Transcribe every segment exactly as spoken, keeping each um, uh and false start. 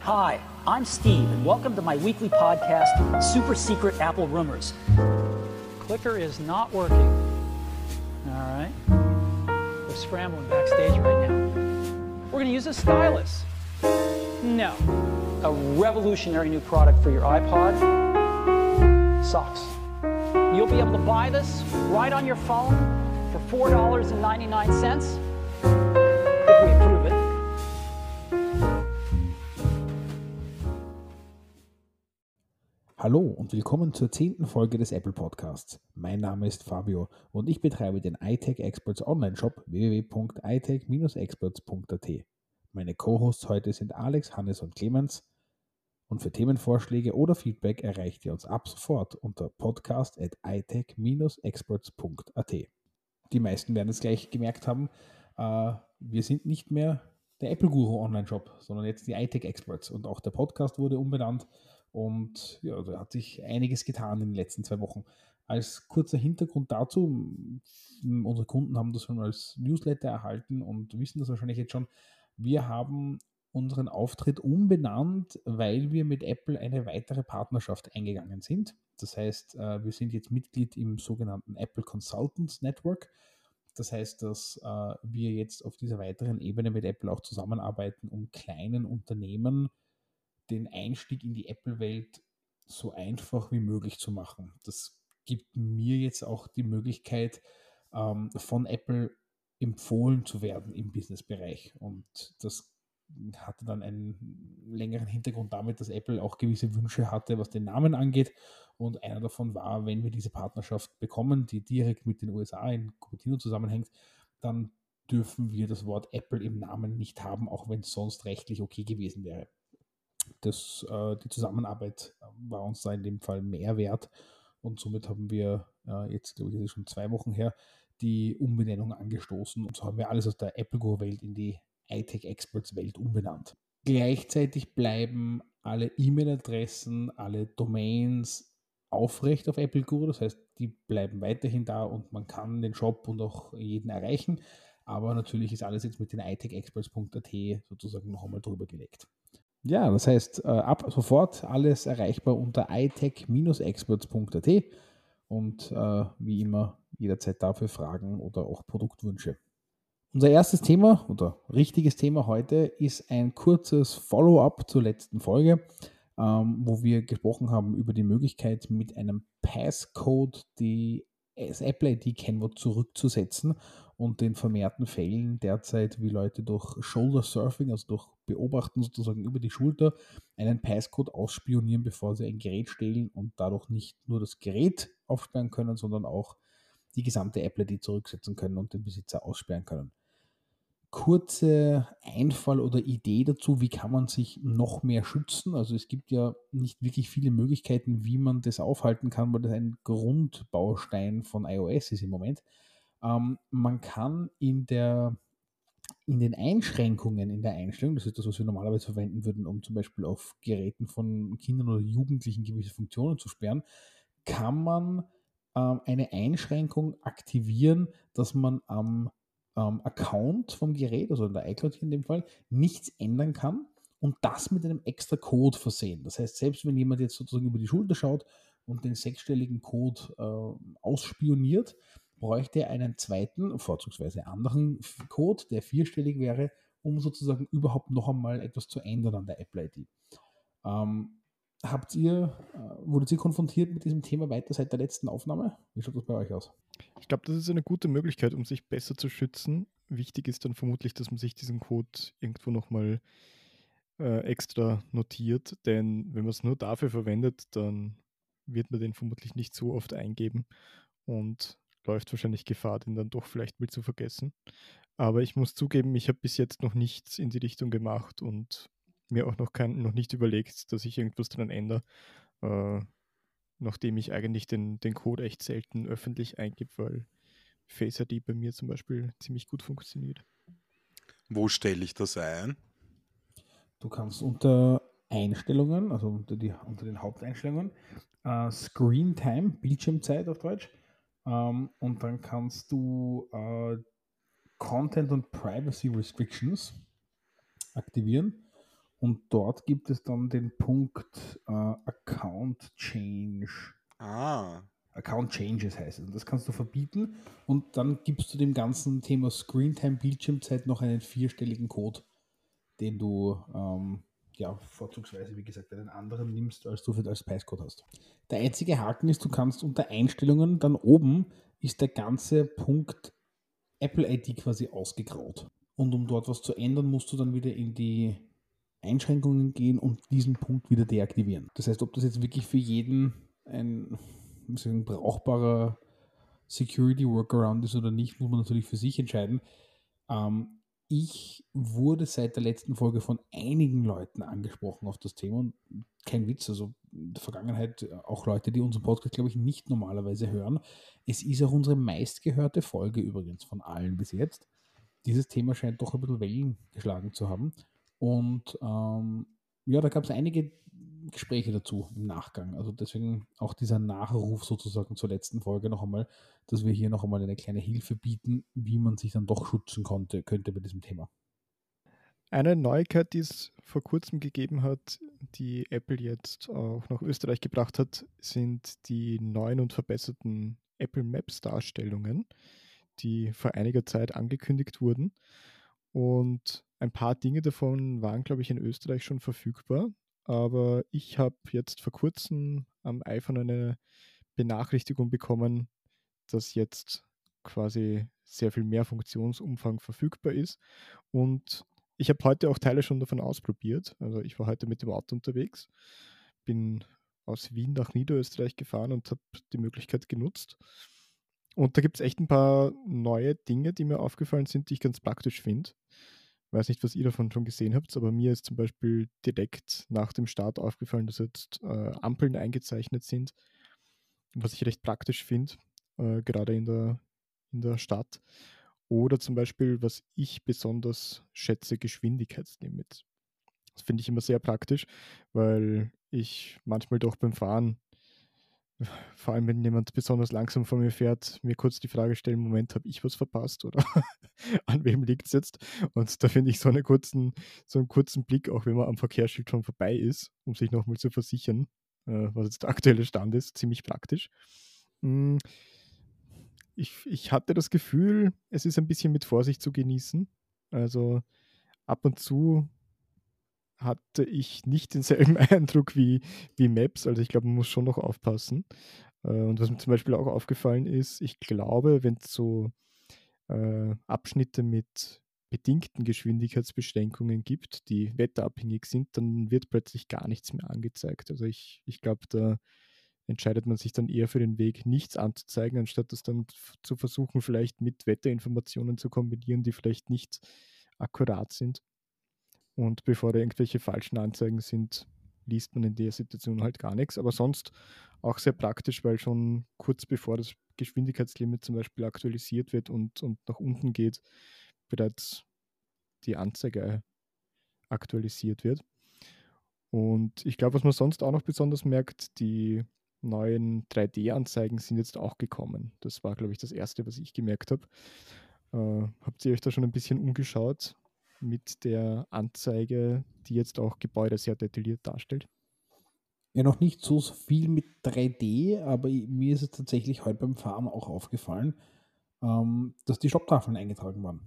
Hi, I'm Steve, and welcome to my weekly podcast, Super Secret Apple Rumors. Clicker is not working. All right. We're scrambling backstage right now. We're going to use a stylus. No. A revolutionary new product for your iPod. Socks. You'll be able to buy this right on your phone for four dollars and ninety-nine cents if we approve it. Hallo und willkommen zur zehnten Folge des Apple Podcasts. Mein Name ist Fabio und ich betreibe den iTech Experts Online-Shop w w w punkt i tech experts punkt a t. Meine Co-Hosts heute sind Alex, Hannes und Clemens und für Themenvorschläge oder Feedback erreicht ihr uns ab sofort unter podcast at i tech experts punkt a t. Die meisten werden es gleich gemerkt haben, äh, wir sind nicht mehr der Apple Guru Online-Shop, sondern jetzt die iTech Experts und auch der Podcast wurde umbenannt. Und ja, da hat sich einiges getan in den letzten zwei Wochen. Als kurzer Hintergrund dazu, unsere Kunden haben das schon als Newsletter erhalten und wissen das wahrscheinlich jetzt schon. Wir haben unseren Auftritt umbenannt, weil wir mit Apple eine weitere Partnerschaft eingegangen sind. Das heißt, wir sind jetzt Mitglied im sogenannten Apple Consultants Network. Das heißt, dass wir jetzt auf dieser weiteren Ebene mit Apple auch zusammenarbeiten, um kleinen Unternehmen den Einstieg in die Apple-Welt so einfach wie möglich zu machen. Das gibt mir jetzt auch die Möglichkeit, ähm, von Apple empfohlen zu werden im Businessbereich. Und das hatte dann einen längeren Hintergrund damit, dass Apple auch gewisse Wünsche hatte, was den Namen angeht. Und einer davon war, wenn wir diese Partnerschaft bekommen, die direkt mit den U S A in Cupertino zusammenhängt, dann dürfen wir das Wort Apple im Namen nicht haben, auch wenn es sonst rechtlich okay gewesen wäre. Das, äh, die Zusammenarbeit war uns da in dem Fall mehr wert und somit haben wir äh, jetzt, glaube ich, das ist schon zwei Wochen her, die Umbenennung angestoßen und so haben wir alles aus der Apple Go-Welt in die iTech Experts Welt umbenannt. Gleichzeitig bleiben alle E-Mail-Adressen, alle Domains aufrecht auf Apple Go, das heißt, die bleiben weiterhin da und man kann den Shop und auch jeden erreichen, aber natürlich ist alles jetzt mit den i tech experts punkt a t sozusagen noch einmal drüber gelegt. Ja, das heißt, äh, ab sofort alles erreichbar unter i tech experts punkt a t und äh, wie immer jederzeit dafür Fragen oder auch Produktwünsche. Unser erstes Thema oder richtiges Thema heute ist ein kurzes Follow-up zur letzten Folge, ähm, wo wir gesprochen haben über die Möglichkeit, mit einem Passcode die das Apple I D-Kennwort zurückzusetzen und den vermehrten Fällen derzeit, wie Leute durch Shoulder Surfing, also durch Beobachten sozusagen über die Schulter, einen Passcode ausspionieren, bevor sie ein Gerät stehlen und dadurch nicht nur das Gerät aufsperren können, sondern auch die gesamte Apple I D zurücksetzen können und den Besitzer aussperren können. Kurze Einfall oder Idee dazu, wie kann man sich noch mehr schützen? Also es gibt ja nicht wirklich viele Möglichkeiten, wie man das aufhalten kann, weil das ein Grundbaustein von iOS ist im Moment. Ähm, man kann in der in den Einschränkungen in der Einstellung, das ist das, was wir normalerweise verwenden würden, um zum Beispiel auf Geräten von Kindern oder Jugendlichen gewisse Funktionen zu sperren, kann man ähm, eine Einschränkung aktivieren, dass man am ähm, Account vom Gerät, also in der iCloud hier in dem Fall, nichts ändern kann und das mit einem extra Code versehen. Das heißt, selbst wenn jemand jetzt sozusagen über die Schulter schaut und den sechsstelligen Code äh, ausspioniert, bräuchte er einen zweiten, vorzugsweise anderen Code, der vierstellig wäre, um sozusagen überhaupt noch einmal etwas zu ändern an der Apple I D. Ähm, habt ihr, äh, wurdet ihr konfrontiert mit diesem Thema weiter seit der letzten Aufnahme? Wie schaut das bei euch aus? Ich glaube, das ist eine gute Möglichkeit, um sich besser zu schützen. Wichtig ist dann vermutlich, dass man sich diesen Code irgendwo nochmal äh, extra notiert, denn wenn man es nur dafür verwendet, dann wird man den vermutlich nicht so oft eingeben und läuft wahrscheinlich Gefahr, den dann doch vielleicht mal zu vergessen. Aber ich muss zugeben, ich habe bis jetzt noch nichts in die Richtung gemacht und mir auch noch, kein, noch nicht überlegt, dass ich irgendwas dran ändere, äh, nachdem ich eigentlich den, den Code echt selten öffentlich eingebe, weil Face I D bei mir zum Beispiel ziemlich gut funktioniert. Wo stelle ich das ein? Du kannst unter Einstellungen, also unter, die, unter den Haupteinstellungen, äh, Screen Time, Bildschirmzeit auf Deutsch, ähm, und dann kannst du äh, Content und Privacy Restrictions aktivieren Und dort gibt es dann den Punkt äh, Account Change. Ah, Account Changes heißt es. Und das kannst du verbieten und dann gibst du dem ganzen Thema Screentime, Bildschirmzeit noch einen vierstelligen Code, den du ähm, ja, vorzugsweise, wie gesagt, einen anderen nimmst, als du für als Passcode hast. Der einzige Haken ist, du kannst unter Einstellungen, dann oben ist der ganze Punkt Apple I D quasi ausgegraut. Und um dort was zu ändern, musst du dann wieder in die Einschränkungen gehen und diesen Punkt wieder deaktivieren. Das heißt, ob das jetzt wirklich für jeden ein, ein brauchbarer Security Workaround ist oder nicht, muss man natürlich für sich entscheiden. Ähm, ich wurde seit der letzten Folge von einigen Leuten angesprochen auf das Thema und kein Witz, also in der Vergangenheit auch Leute, die unseren Podcast, glaube ich, nicht normalerweise hören. Es ist auch unsere meistgehörte Folge übrigens von allen bis jetzt. Dieses Thema scheint doch ein bisschen Wellen geschlagen zu haben. Und ähm, ja, da gab es einige Gespräche dazu im Nachgang. Also deswegen auch dieser Nachruf sozusagen zur letzten Folge noch einmal, dass wir hier noch einmal eine kleine Hilfe bieten, wie man sich dann doch schützen konnte, könnte bei diesem Thema. Eine Neuigkeit, die es vor kurzem gegeben hat, die Apple jetzt auch nach Österreich gebracht hat, sind die neuen und verbesserten Apple Maps Darstellungen, die vor einiger Zeit angekündigt wurden. Und ein paar Dinge davon waren, glaube ich, in Österreich schon verfügbar. Aber ich habe jetzt vor kurzem am iPhone eine Benachrichtigung bekommen, dass jetzt quasi sehr viel mehr Funktionsumfang verfügbar ist. Und ich habe heute auch Teile schon davon ausprobiert. Also ich war heute mit dem Auto unterwegs, bin aus Wien nach Niederösterreich gefahren und habe die Möglichkeit genutzt. Und da gibt es echt ein paar neue Dinge, die mir aufgefallen sind, die ich ganz praktisch finde. Ich weiß nicht, was ihr davon schon gesehen habt, aber mir ist zum Beispiel direkt nach dem Start aufgefallen, dass jetzt äh, Ampeln eingezeichnet sind, was ich recht praktisch finde, äh, gerade in der, in der Stadt. Oder zum Beispiel, was ich besonders schätze, Geschwindigkeitslimits. Das finde ich immer sehr praktisch, weil ich manchmal doch beim Fahren, vor allem wenn jemand besonders langsam vor mir fährt, mir kurz die Frage stellen, Moment, habe ich was verpasst oder an wem liegt es jetzt? Und da finde ich so einen, kurzen, so einen kurzen Blick, auch wenn man am Verkehrsschild schon vorbei ist, um sich nochmal zu versichern, äh, was jetzt der aktuelle Stand ist, ziemlich praktisch. Mm, Ich, ich hatte das Gefühl, es ist ein bisschen mit Vorsicht zu genießen. Also ab und zu hatte ich nicht denselben Eindruck wie, wie Maps. Also ich glaube, man muss schon noch aufpassen. Äh, und was mir zum Beispiel auch aufgefallen ist, ich glaube, wenn es so äh, Abschnitte mit bedingten Geschwindigkeitsbeschränkungen gibt, die wetterabhängig sind, dann wird plötzlich gar nichts mehr angezeigt. Also ich, ich glaube, da entscheidet man sich dann eher für den Weg, nichts anzuzeigen, anstatt das dann f- zu versuchen, vielleicht mit Wetterinformationen zu kombinieren, die vielleicht nicht akkurat sind. Und bevor da irgendwelche falschen Anzeigen sind, liest man in der Situation halt gar nichts. Aber sonst auch sehr praktisch, weil schon kurz bevor das Geschwindigkeitslimit zum Beispiel aktualisiert wird und, und nach unten geht, bereits die Anzeige aktualisiert wird. Und ich glaube, was man sonst auch noch besonders merkt, die neuen drei D-Anzeigen sind jetzt auch gekommen. Das war, glaube ich, das Erste, was ich gemerkt habe. Äh, habt ihr euch da schon ein bisschen umgeschaut mit der Anzeige, die jetzt auch Gebäude sehr detailliert darstellt? Ja, noch nicht so viel mit drei D, aber i- mir ist es tatsächlich heute beim Fahren auch aufgefallen, ähm, dass die Stopptafeln eingetragen waren.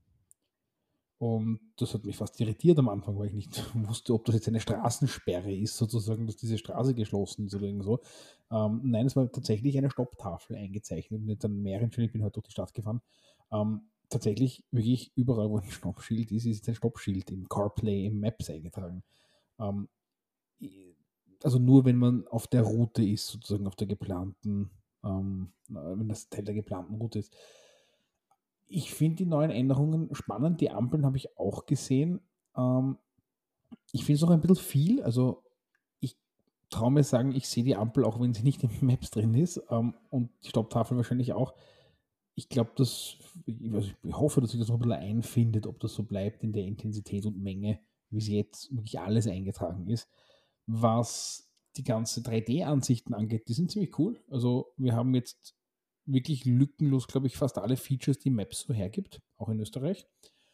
Und das hat mich fast irritiert am Anfang, weil ich nicht wusste, ob das jetzt eine Straßensperre ist, sozusagen, dass diese Straße geschlossen ist oder irgend so. Ähm, nein, es war tatsächlich eine Stopptafel eingezeichnet. Mit an mehreren Stellen, ich bin heute durch die Stadt gefahren. Ähm, tatsächlich wirklich überall, wo ein Stoppschild ist, ist jetzt ein Stoppschild im CarPlay, im Maps eingetragen. Ähm, i- also nur wenn man auf der Route ist, sozusagen auf der geplanten, ähm, äh, wenn das Teil der geplanten Route ist. Ich finde die neuen Änderungen spannend. Die Ampeln habe ich auch gesehen. Ähm, ich finde es noch ein bisschen viel. Also ich traue mir sagen, ich sehe die Ampel, auch wenn sie nicht in Maps drin ist. Ähm, und die Stopptafel wahrscheinlich auch. Ich glaube, dass, ich, also ich hoffe, dass sich das noch ein bisschen einfindet, ob das so bleibt in der Intensität und Menge, wie sie jetzt wirklich alles eingetragen ist. Was die ganze drei D-Ansichten angeht, die sind ziemlich cool. Also wir haben jetzt wirklich lückenlos, glaube ich, fast alle Features, die Maps so hergibt, auch in Österreich.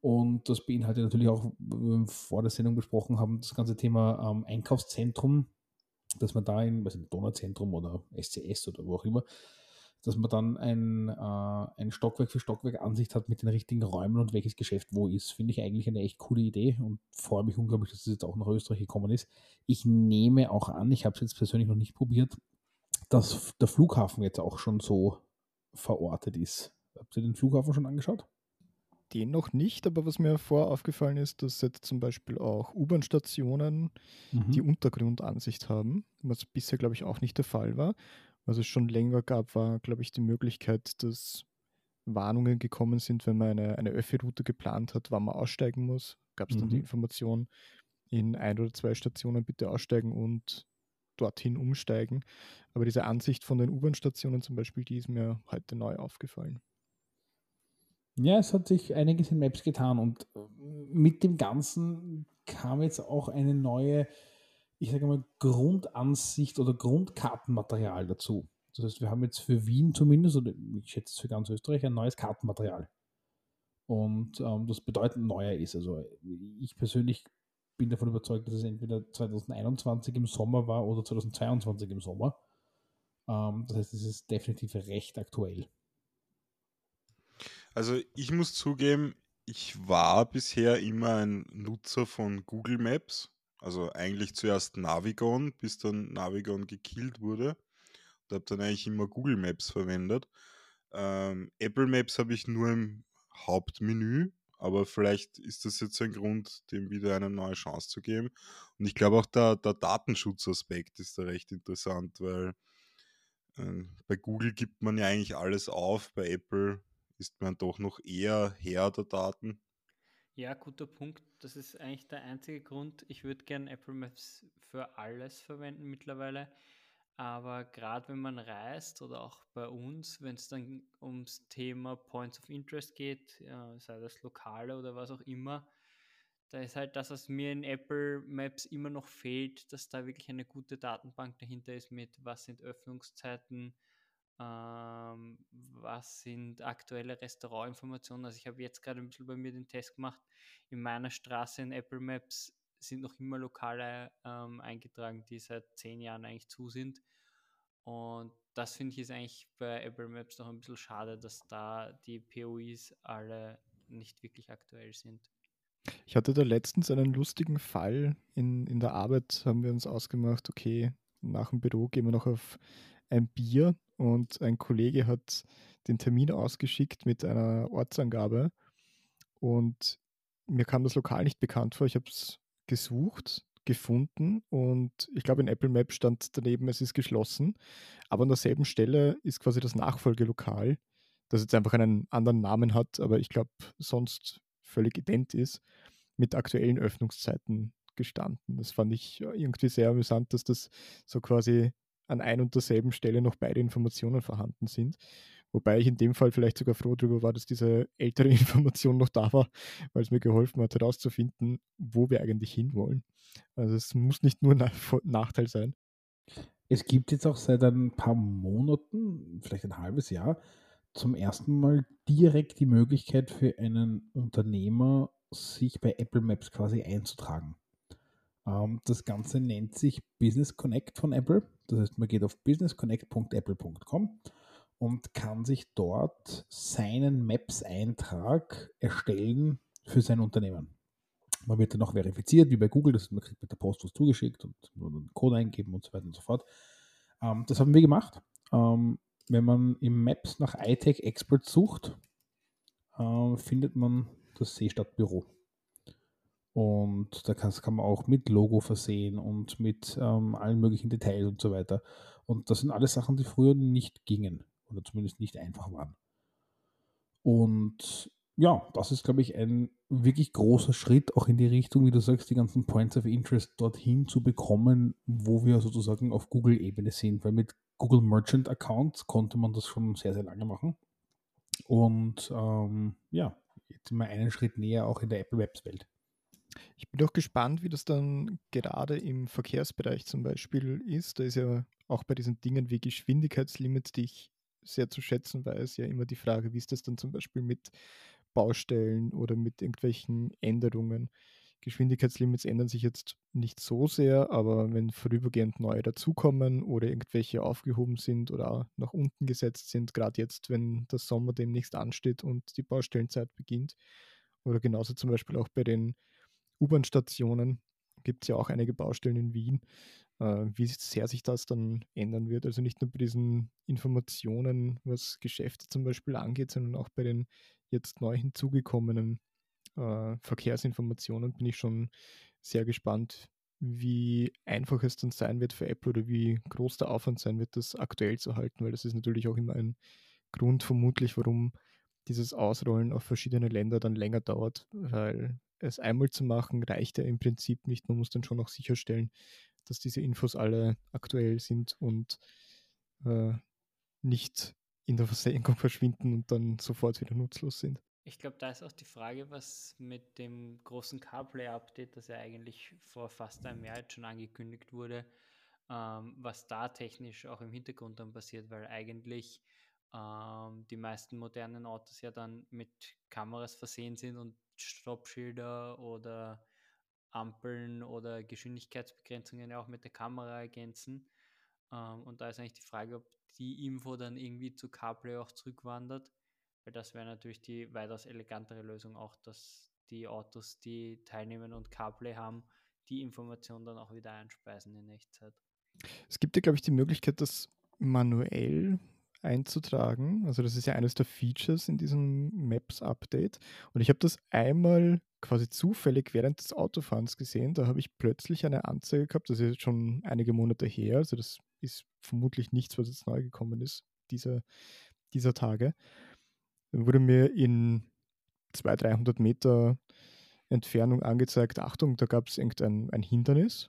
Und das beinhaltet natürlich auch, wie wir vor der Sendung besprochen haben, das ganze Thema ähm, Einkaufszentrum, dass man da in, weiß nicht, Donauzentrum oder S C S oder wo auch immer, dass man dann ein, äh, ein Stockwerk für Stockwerk Ansicht hat mit den richtigen Räumen und welches Geschäft wo ist. Finde ich eigentlich eine echt coole Idee und freue mich unglaublich, dass es jetzt auch nach Österreich gekommen ist. Ich nehme auch an, ich habe es jetzt persönlich noch nicht probiert, dass der Flughafen jetzt auch schon so verortet ist. Habt ihr den Flughafen schon angeschaut? Den noch nicht, aber was mir vorher aufgefallen ist, dass jetzt zum Beispiel auch U-Bahn-Stationen die Mhm. Untergrundansicht haben, was bisher, glaube ich, auch nicht der Fall war. Was es schon länger gab, war, glaube ich, die Möglichkeit, dass Warnungen gekommen sind, wenn man eine, eine Öffi-Route geplant hat, wann man aussteigen muss. Gab es dann die Mhm. Information, in ein oder zwei Stationen bitte aussteigen und dorthin umsteigen. Aber diese Ansicht von den U-Bahn-Stationen zum Beispiel, die ist mir heute neu aufgefallen. Ja, es hat sich einiges in Maps getan und äh, mit dem Ganzen kam jetzt auch eine neue, ich sage mal, Grundansicht oder Grundkartenmaterial dazu. Das heißt, wir haben jetzt für Wien zumindest, oder ich schätze es für ganz Österreich, ein neues Kartenmaterial. Und ähm, das bedeutend neuer ist. Also ich persönlich bin davon überzeugt, dass es entweder zwanzig einundzwanzig im Sommer war oder zwanzig zweiundzwanzig im Sommer. Ähm, das heißt, es ist definitiv recht aktuell. Also ich muss zugeben, ich war bisher immer ein Nutzer von Google Maps. Also eigentlich zuerst Navigon, bis dann Navigon gekillt wurde. Und habe dann eigentlich immer Google Maps verwendet. Ähm, Apple Maps habe ich nur im Hauptmenü, aber vielleicht ist das jetzt ein Grund, dem wieder eine neue Chance zu geben. Und ich glaube auch der, der Datenschutzaspekt ist da recht interessant, weil ähm, bei Google gibt man ja eigentlich alles auf, bei Apple ist man doch noch eher Herr der Daten. Ja, guter Punkt. Das ist eigentlich der einzige Grund. Ich würde gerne Apple Maps für alles verwenden mittlerweile. Aber gerade wenn man reist oder auch bei uns, wenn es dann ums Thema Points of Interest geht, ja, sei das lokale oder was auch immer, da ist halt das, was mir in Apple Maps immer noch fehlt, dass da wirklich eine gute Datenbank dahinter ist mit, was sind Öffnungszeiten, ähm, was sind aktuelle Restaurantinformationen. Also ich habe jetzt gerade ein bisschen bei mir den Test gemacht. In meiner Straße in Apple Maps sind noch immer Lokale ähm, eingetragen, die seit zehn Jahren eigentlich zu sind. Und das finde ich ist eigentlich bei Apple Maps noch ein bisschen schade, dass da die P O Is alle nicht wirklich aktuell sind. Ich hatte da letztens einen lustigen Fall. In, in der Arbeit haben wir uns ausgemacht, okay, nach dem Büro gehen wir noch auf ein Bier und ein Kollege hat den Termin ausgeschickt mit einer Ortsangabe und mir kam das Lokal nicht bekannt vor. Ich habe es gesucht, gefunden und ich glaube in Apple Maps stand daneben, es ist geschlossen, aber an derselben Stelle ist quasi das Nachfolgelokal, das jetzt einfach einen anderen Namen hat, aber ich glaube sonst völlig ident ist, mit aktuellen Öffnungszeiten gestanden. Das fand ich irgendwie sehr amüsant, dass das so quasi an ein und derselben Stelle noch beide Informationen vorhanden sind. Wobei ich in dem Fall vielleicht sogar froh darüber war, dass diese ältere Information noch da war, weil es mir geholfen hat, herauszufinden, wo wir eigentlich hinwollen. Also es muss nicht nur ein Nachteil sein. Es gibt jetzt auch seit ein paar Monaten, vielleicht ein halbes Jahr, zum ersten Mal direkt die Möglichkeit für einen Unternehmer, sich bei Apple Maps quasi einzutragen. Ähm, das Ganze nennt sich Business Connect von Apple. Das heißt, man geht auf business connect punkt apple punkt com und kann sich dort seinen Maps-Eintrag erstellen für sein Unternehmen. Man wird dann auch verifiziert, wie bei Google, das heißt, man kriegt mit der Post was zugeschickt und nur einen Code eingeben und so weiter und so fort. Ähm, das haben wir gemacht. Ähm, wenn man im Maps nach iTech Expert sucht, äh, findet man das Seestadtbüro. Und da kann, kann man auch mit Logo versehen und mit ähm, allen möglichen Details und so weiter. Und das sind alles Sachen, die früher nicht gingen oder zumindest nicht einfach waren. Und ja, das ist, glaube ich, ein wirklich großer Schritt auch in die Richtung, wie du sagst, die ganzen Points of Interest dorthin zu bekommen, wo wir sozusagen auf Google-Ebene sind. Weil mit Google Merchant Accounts konnte man das schon sehr, sehr lange machen. Und ähm, ja, jetzt sind wir einen Schritt näher auch in der Apple Maps Welt. Ich bin auch gespannt, wie das dann gerade im Verkehrsbereich zum Beispiel ist. Da ist ja auch bei diesen Dingen wie Geschwindigkeitslimit, die ich sehr zu schätzen weiß, ja immer die Frage, wie ist das dann zum Beispiel mit Baustellen oder mit irgendwelchen Änderungen. Geschwindigkeitslimits ändern sich jetzt nicht so sehr, aber wenn vorübergehend neue dazukommen oder irgendwelche aufgehoben sind oder nach unten gesetzt sind, gerade jetzt, wenn der Sommer demnächst ansteht und die Baustellenzeit beginnt, oder genauso zum Beispiel auch bei den U-Bahn-Stationen gibt es ja auch einige Baustellen in Wien, äh, wie sehr sich das dann ändern wird. Also nicht nur bei diesen Informationen, was Geschäfte zum Beispiel angeht, sondern auch bei den jetzt neu hinzugekommenen äh, Verkehrsinformationen bin ich schon sehr gespannt, wie einfach es dann sein wird für Apple oder wie groß der Aufwand sein wird, das aktuell zu halten, weil das ist natürlich auch immer ein Grund vermutlich, warum dieses Ausrollen auf verschiedene Länder dann länger dauert, weil es einmal zu machen reicht ja im Prinzip nicht. Man muss dann schon auch sicherstellen, dass diese Infos alle aktuell sind und äh, nicht in der Versenkung verschwinden und dann sofort wieder nutzlos sind. Ich glaube, da ist auch die Frage, was mit dem großen CarPlay-Update, das ja eigentlich vor fast einem Jahr jetzt schon angekündigt wurde, ähm, was da technisch auch im Hintergrund dann passiert, weil eigentlich ähm, die meisten modernen Autos ja dann mit Kameras versehen sind und Stoppschilder oder Ampeln oder Geschwindigkeitsbegrenzungen ja auch mit der Kamera ergänzen. Ähm, und da ist eigentlich die Frage, ob die Info dann irgendwie zu CarPlay auch zurückwandert, weil das wäre natürlich die weitaus elegantere Lösung auch, dass die Autos, die teilnehmen und CarPlay haben, die Information dann auch wieder einspeisen in Echtzeit. Es gibt ja, glaube ich, die Möglichkeit, das manuell einzutragen. Also das ist ja eines der Features in diesem Maps-Update. Und ich habe das einmal quasi zufällig während des Autofahrens gesehen. Da habe ich plötzlich eine Anzeige gehabt, das ist jetzt schon einige Monate her, also das ist vermutlich nichts, was jetzt neu gekommen ist, dieser, dieser Tage. Dann wurde mir in zweihundert, dreihundert Meter Entfernung angezeigt, Achtung, da gab es irgendein ein Hindernis.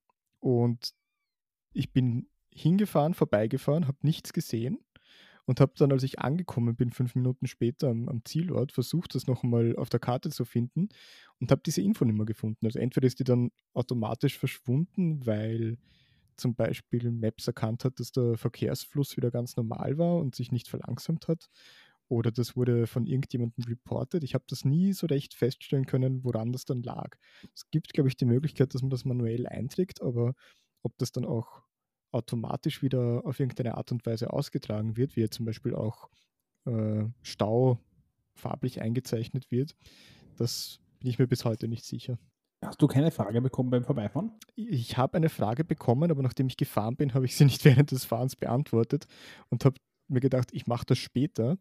Und ich bin hingefahren, vorbeigefahren, habe nichts gesehen und habe dann, als ich angekommen bin, fünf Minuten später am, am Zielort, versucht, das nochmal auf der Karte zu finden und habe diese Info nicht mehr gefunden. Also entweder ist die dann automatisch verschwunden, weil zum Beispiel Maps erkannt hat, dass der Verkehrsfluss wieder ganz normal war und sich nicht verlangsamt hat, oder das wurde von irgendjemandem reported. Ich habe das nie so recht feststellen können, woran das dann lag. Es gibt, glaube ich, die Möglichkeit, dass man das manuell einträgt, aber ob das dann auch automatisch wieder auf irgendeine Art und Weise ausgetragen wird, wie jetzt zum Beispiel auch äh, Stau farblich eingezeichnet wird, das bin ich mir bis heute nicht sicher. Hast du keine Frage bekommen beim Vorbeifahren? Ich habe eine Frage bekommen, aber nachdem ich gefahren bin, habe ich sie nicht während des Fahrens beantwortet und habe mir gedacht, ich mache das später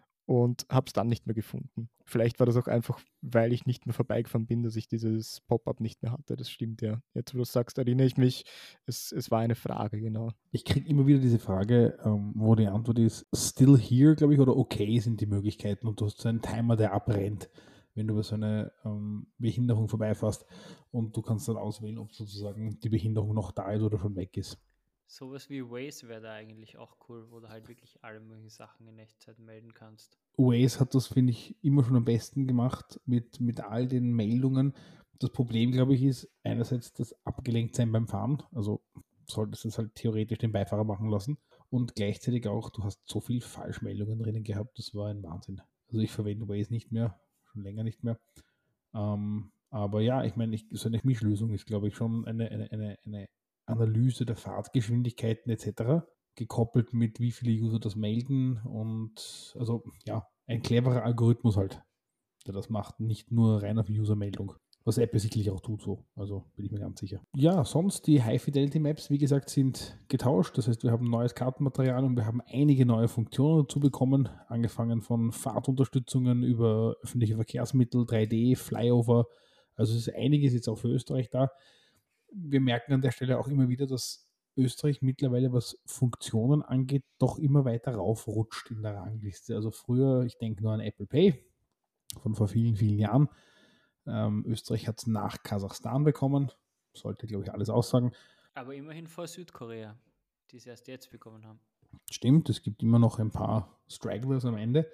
und habe es dann nicht mehr gefunden. Vielleicht war das auch einfach, weil ich nicht mehr vorbeigefahren bin, dass ich dieses Pop-up nicht mehr hatte. Das stimmt ja. Jetzt, wo du sagst, erinnere ich mich, es, es war eine Frage, genau. Ich kriege immer wieder diese Frage, ähm, wo die Antwort ist, still here, glaube ich, oder okay sind die Möglichkeiten und du hast so einen Timer, der abbrennt, wenn du über so eine ähm, Behinderung vorbeifährst und du kannst dann auswählen, ob sozusagen die Behinderung noch da ist oder schon weg ist. Sowas wie Waze wäre da eigentlich auch cool, wo du halt wirklich alle möglichen Sachen in Echtzeit melden kannst. Waze hat das, finde ich, immer schon am besten gemacht mit, mit all den Meldungen. Das Problem, glaube ich, ist einerseits das Abgelenktsein beim Fahren. Also solltest du es halt theoretisch den Beifahrer machen lassen. Und gleichzeitig auch, du hast so viel Falschmeldungen drinnen gehabt, das war ein Wahnsinn. Also ich verwende Waze nicht mehr, schon länger nicht mehr. Ähm, aber ja, ich meine, ich, so eine Mischlösung ist, glaube ich, schon eine, eine, eine, eine Analyse der Fahrtgeschwindigkeiten et cetera, gekoppelt mit wie viele User das melden und also ja, ein cleverer Algorithmus halt, der das macht, nicht nur rein auf User-Meldung. Was Apple sicherlich auch tut so, also bin ich mir ganz sicher. Ja, sonst die High-Fidelity-Maps, wie gesagt, sind getauscht. Das heißt, wir haben neues Kartenmaterial und wir haben einige neue Funktionen dazu bekommen, angefangen von Fahrtunterstützungen über öffentliche Verkehrsmittel, drei D, Flyover. Also es ist einiges jetzt auch für Österreich da. Wir merken an der Stelle auch immer wieder, dass Österreich mittlerweile, was Funktionen angeht, doch immer weiter raufrutscht in der Rangliste. Also früher, ich denke nur an Apple Pay von vor vielen, vielen Jahren. Ähm, Österreich hat es nach Kasachstan bekommen. Sollte, glaube ich, alles aussagen. Aber immerhin vor Südkorea, die es erst jetzt bekommen haben. Stimmt, es gibt immer noch ein paar Stragglers am Ende.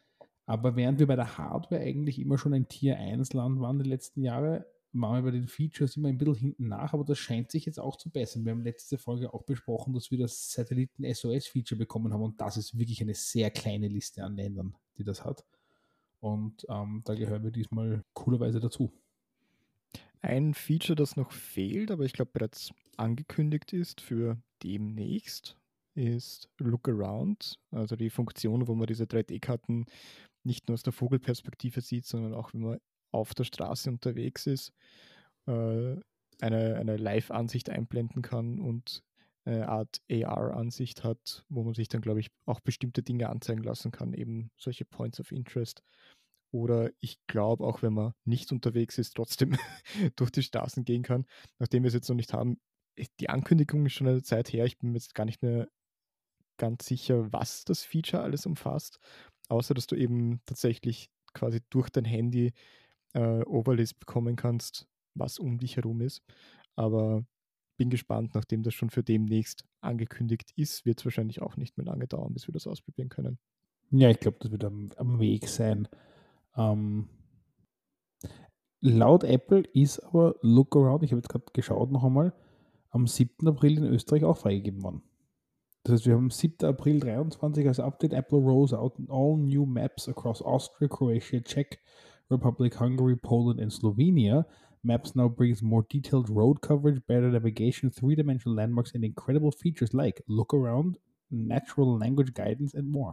Aber während wir bei der Hardware eigentlich immer schon ein Tier eins Land waren die letzten Jahre, waren wir bei den Features immer ein bisschen hinten nach, aber das scheint sich jetzt auch zu bessern. Wir haben letzte Folge auch besprochen, dass wir das Satelliten-S O S-Feature bekommen haben und das ist wirklich eine sehr kleine Liste an Ländern, die das hat. Und ähm, da gehören wir diesmal coolerweise dazu. Ein Feature, das noch fehlt, aber ich glaube bereits angekündigt ist für demnächst, ist Look Around, also die Funktion, wo man diese drei D-Karten nicht nur aus der Vogelperspektive sieht, sondern auch, wenn man auf der Straße unterwegs ist, äh, eine, eine Live-Ansicht einblenden kann und eine Art A R-Ansicht hat, wo man sich dann, glaube ich, auch bestimmte Dinge anzeigen lassen kann, eben solche Points of Interest. Oder ich glaube, auch wenn man nicht unterwegs ist, trotzdem durch die Straßen gehen kann. Nachdem wir es jetzt noch nicht haben, die Ankündigung ist schon eine Zeit her. Ich bin mir jetzt gar nicht mehr ganz sicher, was das Feature alles umfasst. Außer, dass du eben tatsächlich quasi durch dein Handy äh, Overlays bekommen kannst, was um dich herum ist. Aber bin gespannt, nachdem das schon für demnächst angekündigt ist, wird es wahrscheinlich auch nicht mehr lange dauern, bis wir das ausprobieren können. Ja, ich glaube, das wird am, am Weg sein. Ähm, laut Apple ist aber Look Around, ich habe jetzt gerade geschaut noch einmal, am siebten April in Österreich auch freigegeben worden. Das heißt, wir haben am siebten April dreiundzwanzig als Update Apple rolls out all new maps across Austria, Croatia, Czech Republic, Hungary, Poland and Slovenia. Maps now brings more detailed road coverage, better navigation, three-dimensional landmarks and incredible features like Look Around, natural language guidance and more.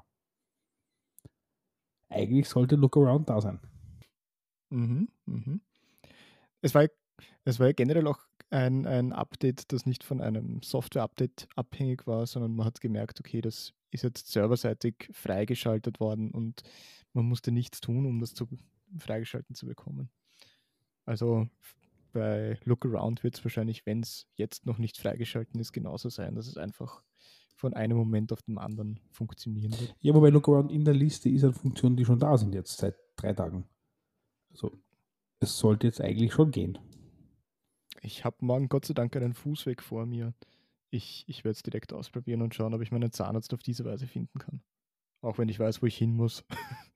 Eigentlich sollte Look Around da sein. Mhm, mhm. Es war, es war ja generell auch ein, ein Update, das nicht von einem Software-Update abhängig war, sondern man hat gemerkt, okay, das ist jetzt serverseitig freigeschaltet worden und man musste nichts tun, um das zu, freigeschalten zu bekommen. Also bei Look Around wird es wahrscheinlich, wenn es jetzt noch nicht freigeschalten ist, genauso sein, dass es einfach von einem Moment auf den anderen funktionieren wird. Ja, wobei Look Around in der Liste ist eine Funktion, die schon da sind jetzt seit drei Tagen. Also es sollte jetzt eigentlich schon gehen. Ich habe morgen Gott sei Dank einen Fußweg vor mir. Ich, ich werde es direkt ausprobieren und schauen, ob ich meinen Zahnarzt auf diese Weise finden kann. Auch wenn ich weiß, wo ich hin muss.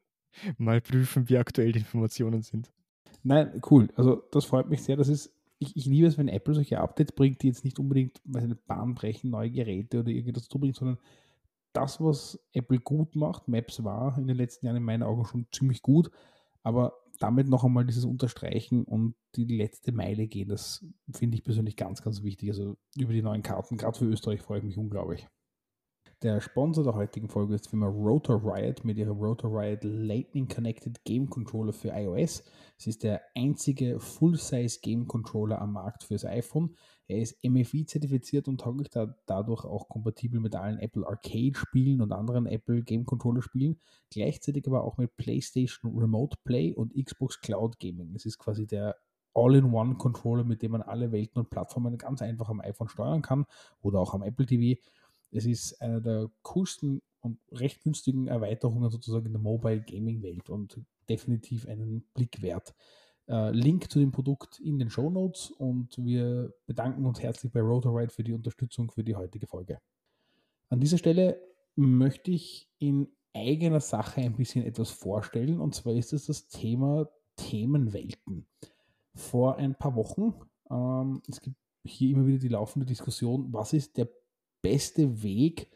Mal prüfen, wie aktuell die Informationen sind. Nein, cool. Also das freut mich sehr. Das ist, ich, ich liebe es, wenn Apple solche Updates bringt, die jetzt nicht unbedingt eine Bahn brechen, neue Geräte oder irgendetwas dazu bringen, sondern das, was Apple gut macht. Maps war in den letzten Jahren in meinen Augen schon ziemlich gut, aber damit noch einmal dieses Unterstreichen und die letzte Meile gehen, das finde ich persönlich ganz, ganz wichtig. Also über die neuen Karten, gerade für Österreich, freue ich mich unglaublich. Der Sponsor der heutigen Folge ist die Firma Rotor Riot mit ihrem Rotor Riot Lightning Connected Game Controller für iOS. Es ist der einzige Full-Size Game Controller am Markt fürs iPhone. Er ist M F I-zertifiziert und tauglich da, dadurch auch kompatibel mit allen Apple Arcade-Spielen und anderen Apple Game Controller-Spielen. Gleichzeitig aber auch mit PlayStation Remote Play und Xbox Cloud Gaming. Es ist quasi der All-in-One-Controller, mit dem man alle Welten und Plattformen ganz einfach am iPhone steuern kann oder auch am Apple T V. Es ist eine der coolsten und recht günstigen Erweiterungen sozusagen in der Mobile Gaming Welt und definitiv einen Blick wert. Äh, Link zu dem Produkt in den Shownotes und wir bedanken uns herzlich bei Rotor Riot für die Unterstützung für die heutige Folge. An dieser Stelle möchte ich in eigener Sache ein bisschen etwas vorstellen und zwar ist es das Thema Themenwelten. Vor ein paar Wochen, ähm, es gibt hier immer wieder die laufende Diskussion, was ist der beste Weg,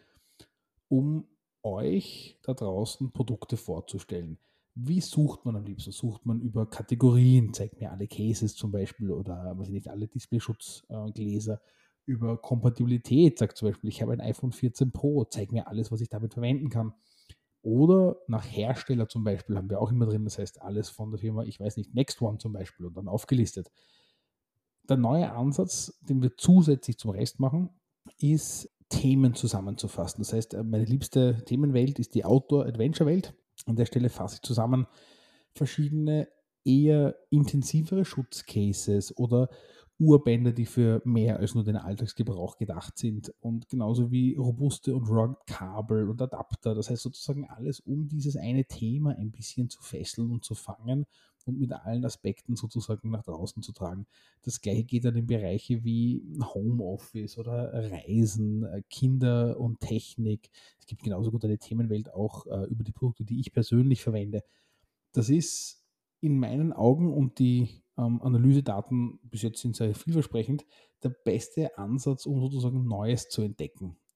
um euch da draußen Produkte vorzustellen. Wie sucht man am liebsten? Sucht man über Kategorien, zeigt mir alle Cases zum Beispiel oder was ich nicht, alle Displayschutzgläser, über Kompatibilität, sagt zum Beispiel, ich habe ein iPhone vierzehn Pro, zeigt mir alles, was ich damit verwenden kann. Oder nach Hersteller zum Beispiel haben wir auch immer drin, das heißt alles von der Firma, ich weiß nicht, Next One zum Beispiel und dann aufgelistet. Der neue Ansatz, den wir zusätzlich zum Rest machen, ist Themen zusammenzufassen. Das heißt, meine liebste Themenwelt ist die Outdoor-Adventure-Welt. An der Stelle fasse ich zusammen verschiedene eher intensivere Schutzcases oder Urbänder, die für mehr als nur den Alltagsgebrauch gedacht sind und genauso wie robuste und rugged Kabel und Adapter. Das heißt sozusagen alles, um dieses eine Thema ein bisschen zu fesseln und zu fangen und mit allen Aspekten sozusagen nach draußen zu tragen. Das gleiche geht dann in Bereiche wie Homeoffice oder Reisen, Kinder und Technik. Es gibt genauso gut eine Themenwelt auch äh, über die Produkte, die ich persönlich verwende. Das ist in meinen Augen und die ähm, Analysedaten bis jetzt sind sehr vielversprechend, der beste Ansatz, um sozusagen Neues zu entdecken.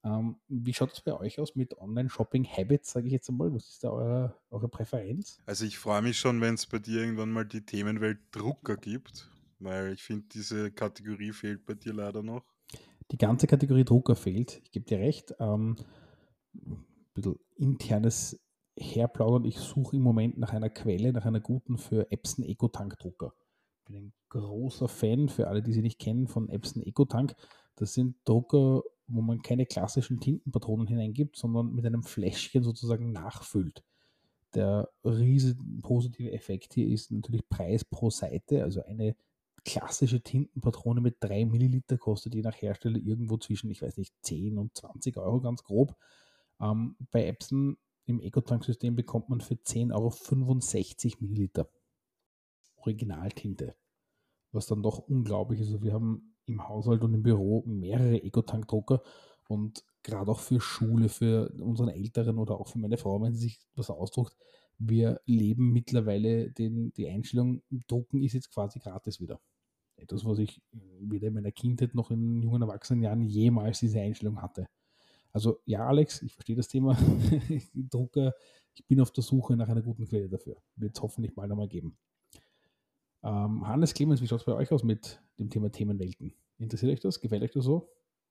Ähm, wie schaut es bei euch aus mit Online-Shopping-Habits, sage ich jetzt einmal? Was ist da eure, eure Präferenz? Also ich freue mich schon, wenn es bei dir irgendwann mal die Themenwelt Drucker gibt, weil ich finde, diese Kategorie fehlt bei dir leider noch. Die ganze Kategorie Drucker fehlt. Ich gebe dir recht. Ähm, ein bisschen internes Herplaudern. Ich suche im Moment nach einer Quelle, nach einer guten für Epson EcoTank Drucker. Ich bin ein großer Fan, für alle, die sie nicht kennen, von Epson EcoTank. Das sind Drucker, wo man keine klassischen Tintenpatronen hineingibt, sondern mit einem Fläschchen sozusagen nachfüllt. Der riesen positive Effekt hier ist natürlich Preis pro Seite. Also eine klassische Tintenpatrone mit drei Milliliter kostet je nach Hersteller irgendwo zwischen, ich weiß nicht, zehn und zwanzig Euro ganz grob. Ähm, bei Epson im EcoTank-System bekommt man für zehn Euro fünfundsechzig Milliliter Originaltinte, was dann doch unglaublich ist. Also wir haben im Haushalt und im Büro mehrere EcoTank-Drucker und gerade auch für Schule, für unseren Älteren oder auch für meine Frau, wenn sie sich was ausdruckt, wir leben mittlerweile den, die Einstellung, Drucken ist jetzt quasi gratis wieder. Etwas, was ich weder in meiner Kindheit noch in jungen Erwachsenenjahren jemals diese Einstellung hatte. Also ja, Alex, ich verstehe das Thema. Drucker, ich bin auf der Suche nach einer guten Quelle dafür. Wird es hoffentlich bald einmal geben. Ähm, Hannes, Clemens, wie schaut es bei euch aus mit dem Thema Themenwelten? Interessiert euch das? Gefällt euch das so?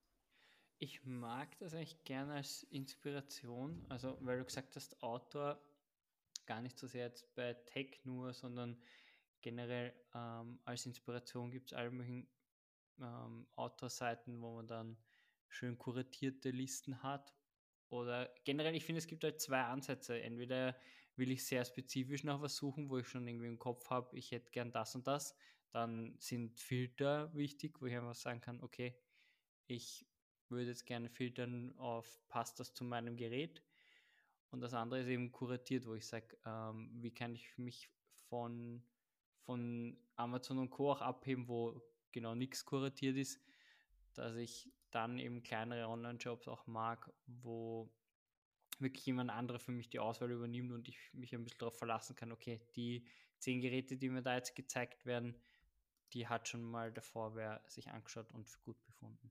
Ich mag das eigentlich gerne als Inspiration, also weil du gesagt hast, Outdoor, gar nicht so sehr jetzt bei Tech nur, sondern generell ähm, als Inspiration gibt es alle möglichen ähm, Outdoor-Seiten, wo man dann schön kuratierte Listen hat. Oder generell, ich finde, es gibt halt zwei Ansätze. Entweder will ich sehr spezifisch nach was suchen, wo ich schon irgendwie im Kopf habe, ich hätte gern das und das. Dann sind Filter wichtig, wo ich einfach sagen kann, okay, ich würde jetzt gerne filtern auf, passt das zu meinem Gerät? Und das andere ist eben kuratiert, wo ich sage, ähm, wie kann ich mich von, von Amazon und Co. auch abheben, wo genau nichts kuratiert ist, dass ich dann eben kleinere Online-Shops auch mag, wo wirklich jemand anderer für mich die Auswahl übernimmt und ich mich ein bisschen darauf verlassen kann, okay, die zehn Geräte, die mir da jetzt gezeigt werden, die hat schon mal davor wer sich angeschaut und für gut befunden.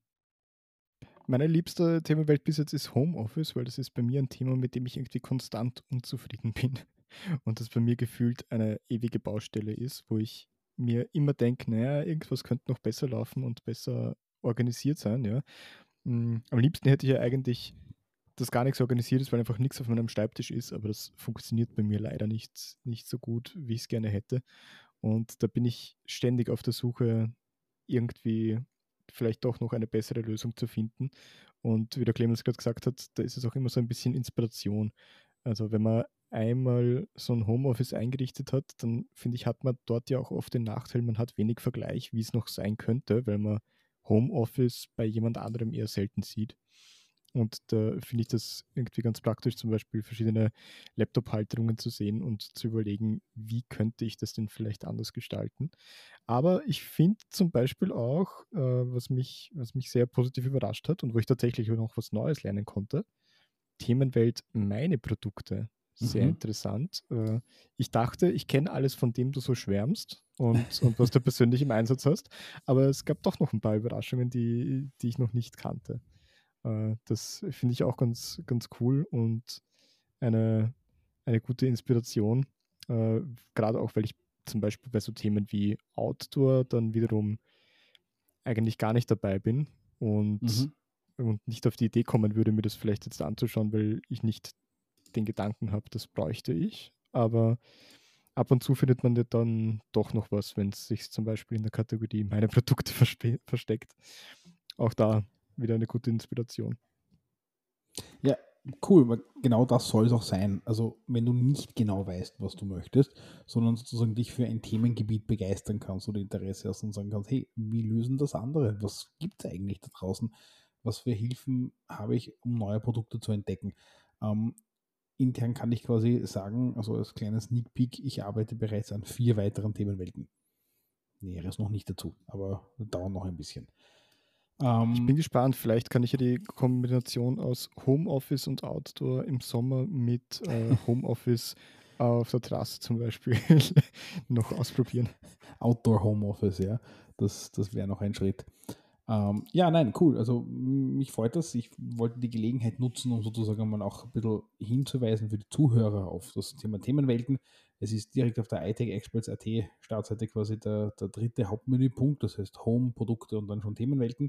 Meine liebste Themenwelt bis jetzt ist Homeoffice, weil das ist bei mir ein Thema, mit dem ich irgendwie konstant unzufrieden bin und das bei mir gefühlt eine ewige Baustelle ist, wo ich mir immer denke, naja, irgendwas könnte noch besser laufen und besser organisiert sein, ja. Am liebsten hätte ich ja eigentlich, dass gar nichts organisiert ist, weil einfach nichts auf meinem Schreibtisch ist, aber das funktioniert bei mir leider nicht, nicht so gut, wie ich es gerne hätte. Und da bin ich ständig auf der Suche, irgendwie vielleicht doch noch eine bessere Lösung zu finden. Und wie der Clemens gerade gesagt hat, da ist es auch immer so ein bisschen Inspiration. Also wenn man einmal so ein Homeoffice eingerichtet hat, dann finde ich, hat man dort ja auch oft den Nachteil, man hat wenig Vergleich, wie es noch sein könnte, weil man Homeoffice bei jemand anderem eher selten sieht. Und da finde ich das irgendwie ganz praktisch, zum Beispiel verschiedene Laptop-Halterungen zu sehen und zu überlegen, wie könnte ich das denn vielleicht anders gestalten. Aber ich finde zum Beispiel auch, äh, was mich, was mich sehr positiv überrascht hat und wo ich tatsächlich auch noch was Neues lernen konnte, Themenwelt meine Produkte. Sehr Mhm. interessant. Äh, ich dachte, ich kenne alles, von dem du so schwärmst und, und was du persönlich im Einsatz hast, aber es gab doch noch ein paar Überraschungen, die, die ich noch nicht kannte. Äh, das finde ich auch ganz, ganz cool und eine, eine gute Inspiration. Äh, gerade auch, weil ich zum Beispiel bei so Themen wie Outdoor dann wiederum eigentlich gar nicht dabei bin und, Mhm. und nicht auf die Idee kommen würde, mir das vielleicht jetzt anzuschauen, weil ich nicht den Gedanken habe, das bräuchte ich. Aber ab und zu findet man ja dann doch noch was, wenn es sich zum Beispiel in der Kategorie meine Produkte verspe- versteckt. Auch da wieder eine gute Inspiration. Ja, cool, weil genau das soll es auch sein. Also, wenn du nicht genau weißt, was du möchtest, sondern sozusagen dich für ein Themengebiet begeistern kannst oder Interesse hast und sagen kannst, hey, wie lösen das andere? Was gibt es eigentlich da draußen? Was für Hilfen habe ich, um neue Produkte zu entdecken? Ähm, intern kann ich quasi sagen, also als kleiner Sneak Peek, ich arbeite bereits an vier weiteren Themenwelten. Näheres noch nicht dazu, aber dauert noch ein bisschen. Ich bin Ähm, gespannt, vielleicht kann ich ja die Kombination aus Homeoffice und Outdoor im Sommer mit äh, Homeoffice auf der Terrasse zum Beispiel noch ausprobieren. Outdoor Homeoffice, ja, das, das wäre noch ein Schritt. Ähm, ja, nein, cool. Also m- mich freut das. Ich wollte die Gelegenheit nutzen, um sozusagen mal auch ein bisschen hinzuweisen für die Zuhörer auf das Thema Themenwelten. Es ist direkt auf der itechexperts punkt at Startseite quasi der, der dritte Hauptmenüpunkt, das heißt Home, Produkte und dann schon Themenwelten.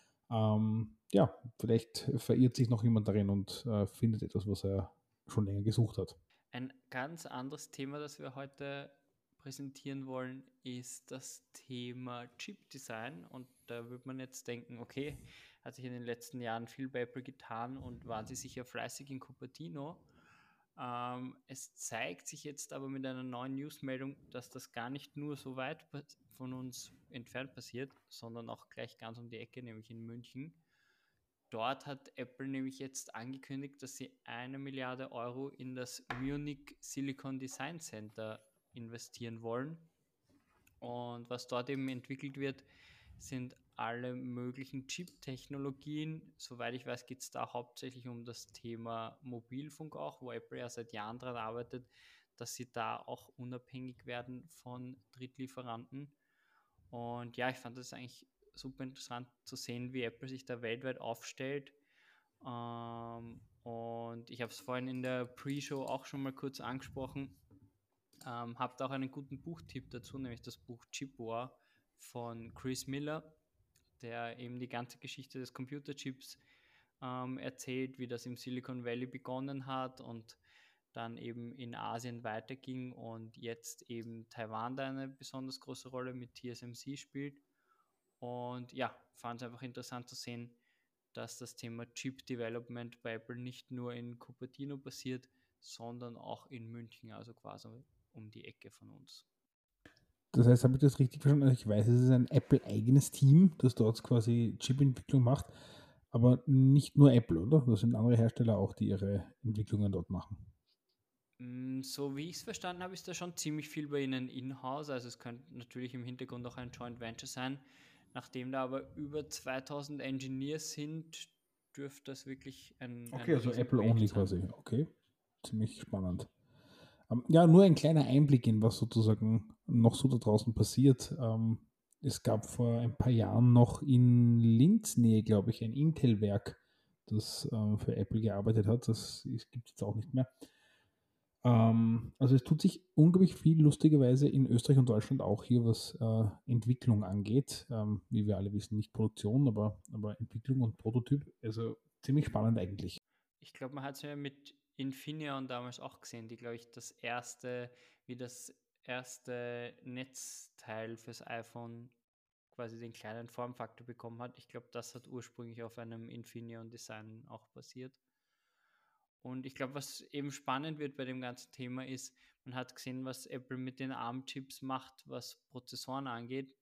Ähm, ja, vielleicht verirrt sich noch jemand darin und äh, findet etwas, was er schon länger gesucht hat. Ein ganz anderes Thema, das wir heute präsentieren wollen, ist das Thema Chip-Design. Und da wird man jetzt denken, okay, hat sich in den letzten Jahren viel bei Apple getan und waren sie sicher fleißig in Cupertino. Ähm, es zeigt sich jetzt aber mit einer neuen Newsmeldung, dass das gar nicht nur so weit pas- von uns entfernt passiert, sondern auch gleich ganz um die Ecke, nämlich in München. Dort hat Apple nämlich jetzt angekündigt, dass sie eine Milliarde Euro in das Munich Silicon Design Center investieren wollen. Und was dort eben entwickelt wird, sind alle möglichen Chip-Technologien. Soweit ich weiß, geht es da hauptsächlich um das Thema Mobilfunk auch, wo Apple ja seit Jahren daran arbeitet, dass sie da auch unabhängig werden von Drittlieferanten. Und ja, ich fand das eigentlich super interessant zu sehen, wie Apple sich da weltweit aufstellt. Ähm, und ich habe es vorhin in der Pre-Show auch schon mal kurz angesprochen. Ähm, habt auch einen guten Buchtipp dazu, nämlich das Buch Chip War von Chris Miller, der eben die ganze Geschichte des Computerchips ähm, erzählt, wie das im Silicon Valley begonnen hat und dann eben in Asien weiterging und jetzt eben Taiwan da eine besonders große Rolle mit T S M C spielt. Und ja, fand es einfach interessant zu sehen, dass das Thema Chip Development bei Apple nicht nur in Cupertino passiert, sondern auch in München, also quasi um die Ecke von uns. Das heißt, habe ich das richtig verstanden? Also ich weiß, es ist ein Apple-eigenes Team, das dort quasi Chip-Entwicklung macht, aber nicht nur Apple, oder? Das sind andere Hersteller auch, die ihre Entwicklungen dort machen. Mm, So wie ich es verstanden habe, ist da schon ziemlich viel bei Ihnen in-house. Also es könnte natürlich im Hintergrund auch ein Joint Venture sein. Nachdem da aber über zweitausend Engineers sind, dürfte das wirklich ein, ein Okay, also Apple Riesenprojekt only sein. quasi. Okay, ziemlich spannend. Ähm, ja, nur ein kleiner Einblick in was sozusagen noch so da draußen passiert. Ähm, es gab vor ein paar Jahren noch in Linz Nähe, glaube ich, ein Intel-Werk, das äh, für Apple gearbeitet hat. Das gibt es jetzt auch nicht mehr. Ähm, also es tut sich unglaublich viel, lustigerweise in Österreich und Deutschland auch hier, was äh, Entwicklung angeht. Ähm, wie wir alle wissen, nicht Produktion, aber, aber Entwicklung und Prototyp. Also ziemlich spannend eigentlich. Ich glaube, man hat es ja mit Infineon damals auch gesehen, die, glaube ich, das erste, wie das erste Netzteil fürs iPhone quasi den kleinen Formfaktor bekommen hat. Ich glaube, das hat ursprünglich auf einem Infineon-Design auch basiert. Und ich glaube, was eben spannend wird bei dem ganzen Thema ist, man hat gesehen, was Apple mit den ARM-Chips macht, was Prozessoren angeht.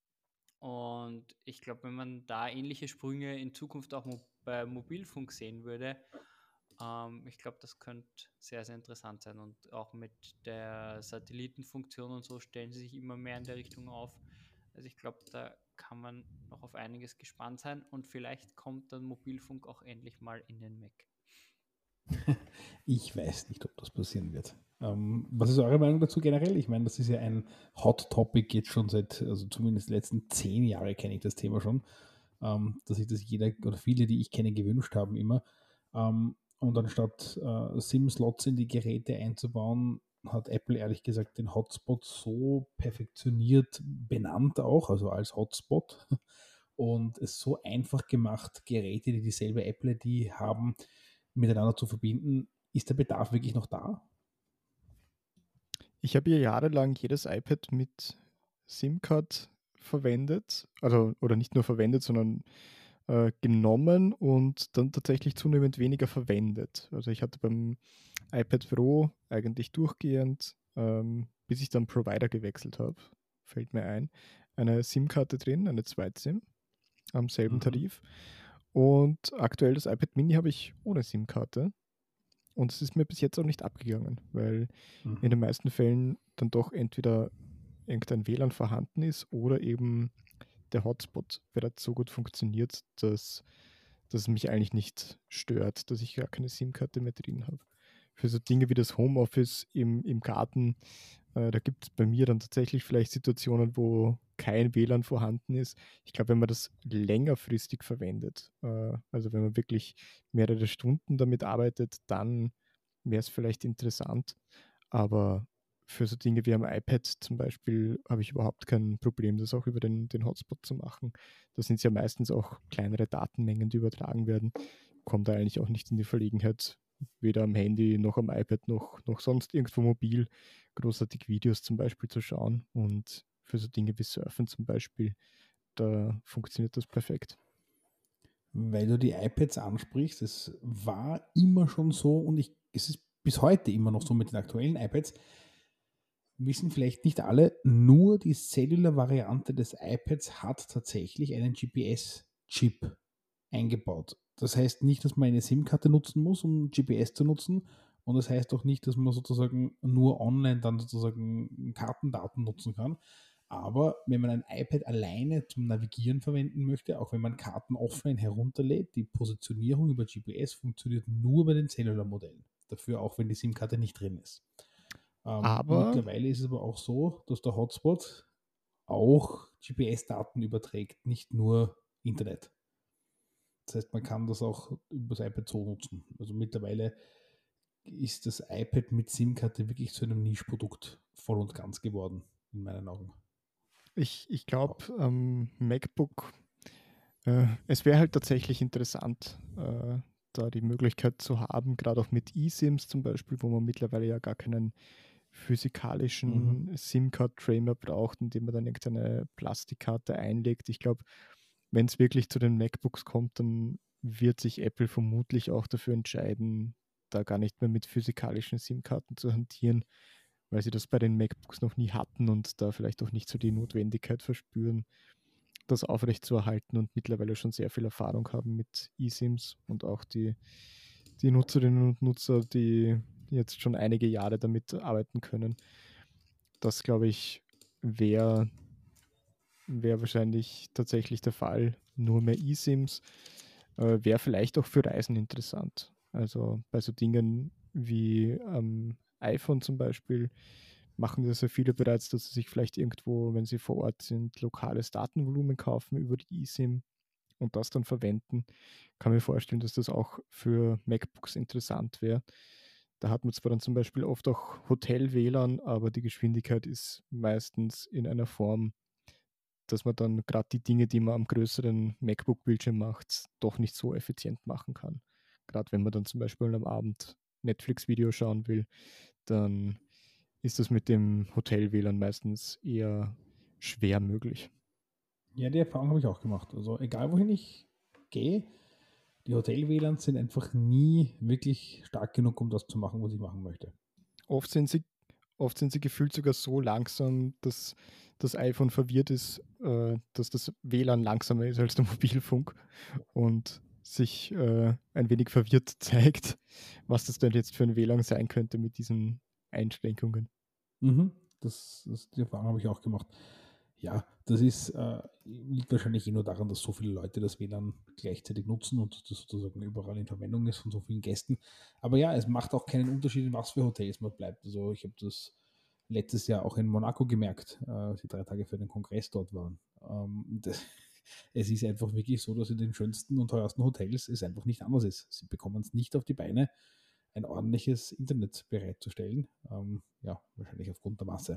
Und ich glaube, wenn man da ähnliche Sprünge in Zukunft auch mo bei Mobilfunk sehen würde, ähm, ich glaube, das könnte sehr, sehr interessant sein. Und auch mit der Satellitenfunktion und so stellen sie sich immer mehr in der Richtung auf. Also ich glaube, da kann man noch auf einiges gespannt sein und vielleicht kommt dann Mobilfunk auch endlich mal in den Mac. Ich weiß nicht, ob das passieren wird. Ähm, was ist eure Meinung dazu generell? Ich meine, das ist ja ein Hot Topic jetzt schon seit, also zumindest die letzten zehn Jahre kenne ich das Thema schon, ähm, dass sich das jeder oder viele, die ich kenne, gewünscht haben immer. Ähm, und anstatt äh, SIM-Slots in die Geräte einzubauen, hat Apple ehrlich gesagt den Hotspot so perfektioniert benannt auch, also als Hotspot und es so einfach gemacht, Geräte, die dieselbe Apple I D haben, miteinander zu verbinden. Ist der Bedarf wirklich noch da? Ich habe ja jahrelang jedes iPad mit SIM-Card verwendet, also oder nicht nur verwendet, sondern äh, genommen und dann tatsächlich zunehmend weniger verwendet. Also ich hatte beim iPad Pro eigentlich durchgehend, ähm, bis ich dann Provider gewechselt habe, fällt mir ein, eine SIM-Karte drin, eine Zweit-SIM am selben Mhm. Tarif. Und aktuell das iPad Mini habe ich ohne SIM-Karte. Und es ist mir bis jetzt auch nicht abgegangen, weil Mhm. in den meisten Fällen dann doch entweder irgendein W L A N vorhanden ist oder eben der Hotspot bereits so gut funktioniert, dass, dass es mich eigentlich nicht stört, dass ich gar keine SIM-Karte mehr drin habe. Für so Dinge wie das Homeoffice im, im Garten Äh, da gibt es bei mir dann tatsächlich vielleicht Situationen, wo kein W L A N vorhanden ist. Ich glaube, wenn man das längerfristig verwendet, äh, also wenn man wirklich mehrere Stunden damit arbeitet, dann wäre es vielleicht interessant. Aber für so Dinge wie am iPad zum Beispiel habe ich überhaupt kein Problem, das auch über den, den Hotspot zu machen. Da sind es ja meistens auch kleinere Datenmengen, die übertragen werden. Kommt da eigentlich auch nicht in die Verlegenheit, weder am Handy noch am iPad noch, noch sonst irgendwo mobil großartig Videos zum Beispiel zu schauen. Und für so Dinge wie Surfen zum Beispiel, da funktioniert das perfekt. Weil du die iPads ansprichst, es war immer schon so und ich, es ist bis heute immer noch so mit den aktuellen iPads, wissen vielleicht nicht alle, nur die Cellular-Variante des iPads hat tatsächlich einen G P S-Chip eingebaut. Das heißt nicht, dass man eine SIM-Karte nutzen muss, um G P S zu nutzen, und das heißt auch nicht, dass man sozusagen nur online dann sozusagen Kartendaten nutzen kann. Aber wenn man ein iPad alleine zum Navigieren verwenden möchte, auch wenn man Karten offline herunterlädt, die Positionierung über G P S funktioniert nur bei den Cellular-Modellen. Dafür auch, wenn die SIM-Karte nicht drin ist. Ähm, Aber- mittlerweile ist es aber auch so, dass der Hotspot auch G P S-Daten überträgt, nicht nur Internet. Das heißt, man kann das auch über das iPad so nutzen. Also mittlerweile ist das iPad mit SIM-Karte wirklich zu einem Nischprodukt voll und ganz geworden, in meinen Augen. Ich, ich glaube, ähm, MacBook, äh, es wäre halt tatsächlich interessant, äh, da die Möglichkeit zu haben, gerade auch mit eSIMs zum Beispiel, wo man mittlerweile ja gar keinen physikalischen Mhm. SIM-Card-Tray mehr braucht, indem man dann irgendeine Plastikkarte einlegt. Ich glaube, wenn es wirklich zu den MacBooks kommt, dann wird sich Apple vermutlich auch dafür entscheiden, da gar nicht mehr mit physikalischen SIM-Karten zu hantieren, weil sie das bei den MacBooks noch nie hatten und da vielleicht auch nicht so die Notwendigkeit verspüren, das aufrechtzuerhalten und mittlerweile schon sehr viel Erfahrung haben mit eSIMs und auch die, die Nutzerinnen und Nutzer, die jetzt schon einige Jahre damit arbeiten können. Das, glaube ich, wäre wär wahrscheinlich tatsächlich der Fall. Nur mehr eSIMs äh, wäre vielleicht auch für Reisen interessant. Also bei so Dingen wie am iPhone zum Beispiel machen das ja viele bereits, dass sie sich vielleicht irgendwo, wenn sie vor Ort sind, lokales Datenvolumen kaufen über die eSIM und das dann verwenden. Kann mir vorstellen, dass das auch für MacBooks interessant wäre. Da hat man zwar dann zum Beispiel oft auch Hotel-W L A N, aber die Geschwindigkeit ist meistens in einer Form, dass man dann gerade die Dinge, die man am größeren MacBook-Bildschirm macht, doch nicht so effizient machen kann. Gerade wenn man dann zum Beispiel am Abend Netflix-Video schauen will, dann ist das mit dem Hotel-W L A N meistens eher schwer möglich. Ja, die Erfahrung habe ich auch gemacht. Also egal, wohin ich gehe, die Hotel-W L A Ns sind einfach nie wirklich stark genug, um das zu machen, was ich machen möchte. Oft sind sie, oft sind sie gefühlt sogar so langsam, dass das iPhone verwirrt ist, äh, dass das W L A N langsamer ist als der Mobilfunk und sich äh, ein wenig verwirrt zeigt, was das denn jetzt für ein W L A N sein könnte mit diesen Einschränkungen. Mhm. Das, das, die Erfahrung habe ich auch gemacht. Ja, das ist, äh, liegt wahrscheinlich eh nur daran, dass so viele Leute das W L A N gleichzeitig nutzen und das sozusagen überall in Verwendung ist von so vielen Gästen. Aber ja, es macht auch keinen Unterschied, in was für Hotels man bleibt. Also ich habe das letztes Jahr auch in Monaco gemerkt, äh, als die drei Tage für den Kongress dort waren. Ähm, das, es ist einfach wirklich so, dass in den schönsten und teuersten Hotels es einfach nicht anders ist. Sie bekommen es nicht auf die Beine, ein ordentliches Internet bereitzustellen. Ähm, ja, wahrscheinlich aufgrund der Masse.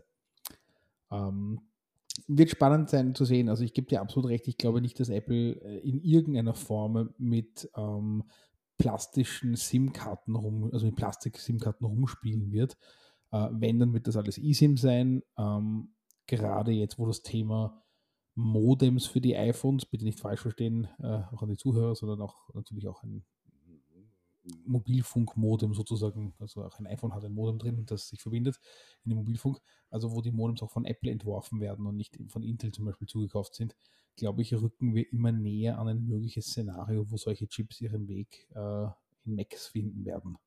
Ähm, wird spannend sein zu sehen. Also ich gebe dir absolut recht, ich glaube nicht, dass Apple in irgendeiner Form mit ähm, plastischen SIM-Karten rum, also mit Plastik-SIM-Karten rumspielen wird. Äh, wenn, dann wird das alles eSIM sein. Ähm, gerade jetzt, wo das Thema Modems für die iPhones, bitte nicht falsch verstehen, äh, auch an die Zuhörer, sondern auch natürlich auch ein Mobilfunkmodem sozusagen, also auch ein iPhone hat ein Modem drin, das sich verbindet in den Mobilfunk, also wo die Modems auch von Apple entworfen werden und nicht von Intel zum Beispiel zugekauft sind, glaube ich, rücken wir immer näher an ein mögliches Szenario, wo solche Chips ihren Weg äh, in Macs finden werden.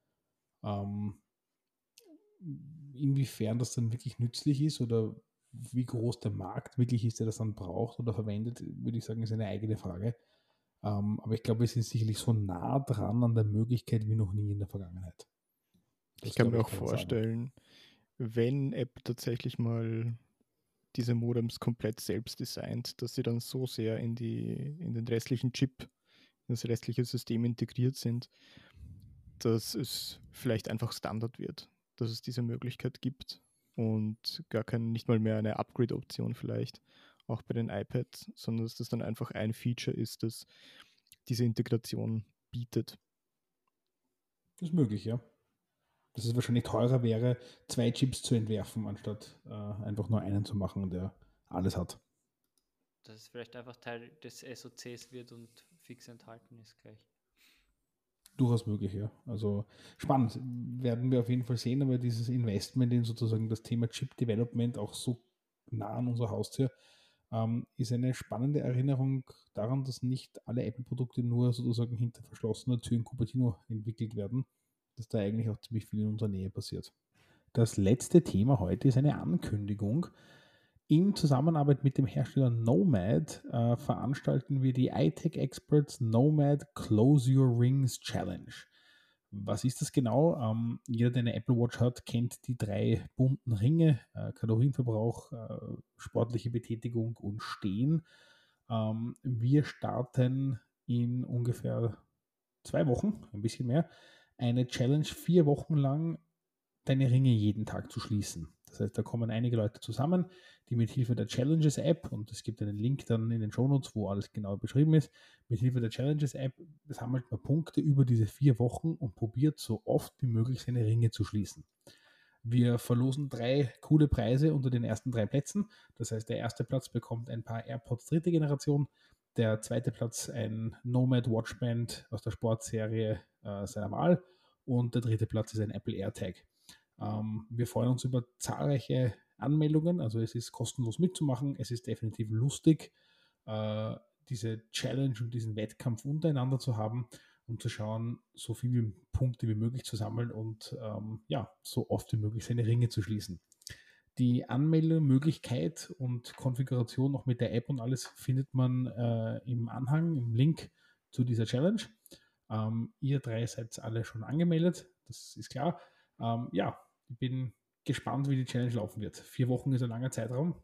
Ähm, inwiefern das dann wirklich nützlich ist oder wie groß der Markt wirklich ist, der das dann braucht oder verwendet, würde ich sagen, ist eine eigene Frage. Um, aber ich glaube, wir sind sicherlich so nah dran an der Möglichkeit wie noch nie in der Vergangenheit. Das ich kann glaube mir ich, auch kann man sagen. vorstellen, wenn Apple tatsächlich mal diese Modems komplett selbst designt, dass sie dann so sehr in, die, in den restlichen Chip, in das restliche System integriert sind, dass es vielleicht einfach Standard wird, dass es diese Möglichkeit gibt und gar kein, nicht mal mehr eine Upgrade-Option vielleicht, auch bei den iPads, sondern dass das dann einfach ein Feature ist, das diese Integration bietet. Das ist möglich, ja. Dass es wahrscheinlich teurer wäre, zwei Chips zu entwerfen, anstatt äh, einfach nur einen zu machen, der alles hat. Dass es vielleicht einfach Teil des S O Cs wird und fix enthalten ist gleich. Durchaus möglich, ja. Also spannend. Werden wir auf jeden Fall sehen, aber dieses Investment in sozusagen das Thema Chip Development auch so nah an unserer Haustür ähm, ist eine spannende Erinnerung daran, dass nicht alle Apple-Produkte nur sozusagen hinter verschlossener Tür in Cupertino entwickelt werden, dass da eigentlich auch ziemlich viel in unserer Nähe passiert. Das letzte Thema heute ist eine Ankündigung. In Zusammenarbeit mit dem Hersteller Nomad äh, veranstalten wir die iTech Experts Nomad Close Your Rings Challenge. Was ist das genau? Ähm, jeder, der eine Apple Watch hat, kennt die drei bunten Ringe, äh, Kalorienverbrauch, äh, sportliche Betätigung und Stehen. Ähm, wir starten in ungefähr zwei Wochen, ein bisschen mehr, eine Challenge vier Wochen lang deine Ringe jeden Tag zu schließen. Das heißt, da kommen einige Leute zusammen, die mit Hilfe der Challenges-App, und es gibt einen Link dann in den Shownotes, wo alles genau beschrieben ist, mit Hilfe der Challenges-App sammelt man Punkte über diese vier Wochen und probiert so oft wie möglich seine Ringe zu schließen. Wir verlosen drei coole Preise unter den ersten drei Plätzen. Das heißt, der erste Platz bekommt ein paar AirPods dritte Generation, der zweite Platz ein Nomad Watchband aus der Sportserie äh, seiner Wahl und der dritte Platz ist ein Apple AirTag. Ähm, wir freuen uns über zahlreiche Anmeldungen, also es ist kostenlos mitzumachen, es ist definitiv lustig, äh, diese Challenge und diesen Wettkampf untereinander zu haben, um zu schauen, so viele Punkte wie möglich zu sammeln und ähm, ja, so oft wie möglich seine Ringe zu schließen. Die Anmeldemöglichkeit und Konfiguration noch mit der App und alles findet man äh, im Anhang, im Link zu dieser Challenge. Ähm, ihr drei seid alle schon angemeldet, das ist klar. Ähm, ja, ich bin gespannt, wie die Challenge laufen wird. Vier Wochen ist ein langer Zeitraum.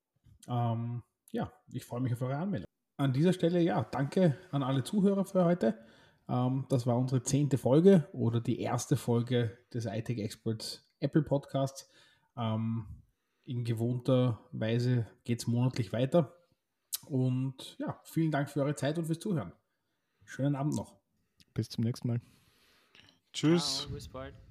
Ähm, ja, ich freue mich auf eure Anmeldung. An dieser Stelle, ja, danke an alle Zuhörer für heute. Ähm, das war unsere zehnte Folge oder die erste Folge des iTech Experts Apple Podcasts. Ähm, in gewohnter Weise geht es monatlich weiter. Und ja, vielen Dank für eure Zeit und fürs Zuhören. Schönen Abend noch. Bis zum nächsten Mal. Tschüss. Ciao, bis bald.